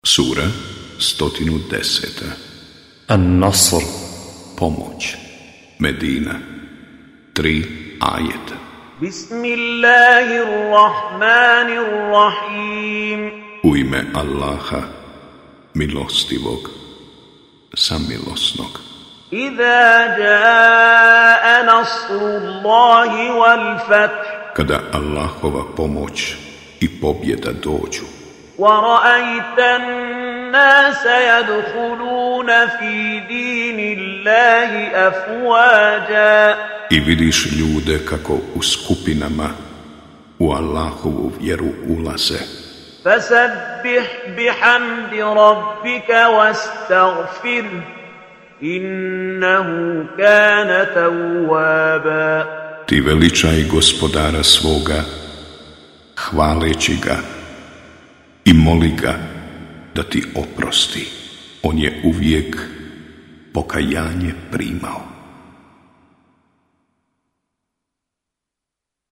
Sura 110. An-Nasr. Pomoć. Medina. 3 ajeta. Bismillahirrahmanirrahim. U ime Allaha, milostivog, samilosnog. Iza jaa nasrullahi wal fath. Kada Allahova pomoć i pobjeda dođu. وَرَأَيْتَ النَّاسَ يَدْخُلُونَ فِي دِينِ اللَّهِ أَفْوَاجًا. I vidiš ljude kako u skupinama u Allahovu vjeru ulaze. فَسَبِّحْ بِحَمْدِ رَبِّكَ وَاسْتَغْفِرْهُ إِنَّهُ كَانَ تَوَّابًا. Ti veličaj Gospodara svoga, hvaleći ga i moli ga da ti oprosti. On je uvijek pokajanje primao.